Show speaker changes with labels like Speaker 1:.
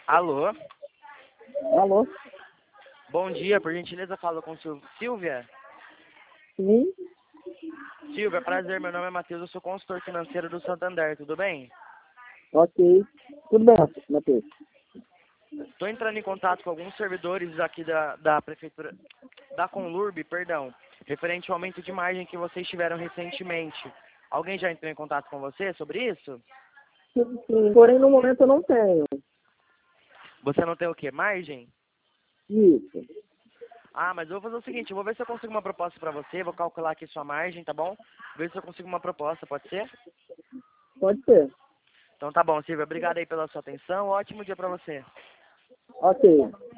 Speaker 1: Alô?
Speaker 2: Alô?
Speaker 1: Bom dia, por gentileza, falo com Silvia.
Speaker 2: Sim?
Speaker 1: Silvia, prazer, meu nome é Matheus, eu sou consultor financeiro do Santander, tudo bem?
Speaker 2: Ok. Tudo bem, Matheus?
Speaker 1: Estou entrando em contato com alguns servidores aqui da prefeitura, da Conlurb, perdão, referente ao aumento de margem que vocês tiveram recentemente. Alguém já entrou em contato com você sobre isso?
Speaker 2: Sim, sim. Porém, no momento eu não tenho.
Speaker 1: Você não tem o quê? Margem?
Speaker 2: Isso.
Speaker 1: Ah, mas eu vou fazer o seguinte, eu vou ver se eu consigo uma proposta para você, vou calcular aqui sua margem, tá bom? Ver se eu consigo uma proposta, pode ser?
Speaker 2: Pode ser.
Speaker 1: Então tá bom, Silvia, obrigado aí pela sua atenção, ótimo dia para você.
Speaker 2: Ok.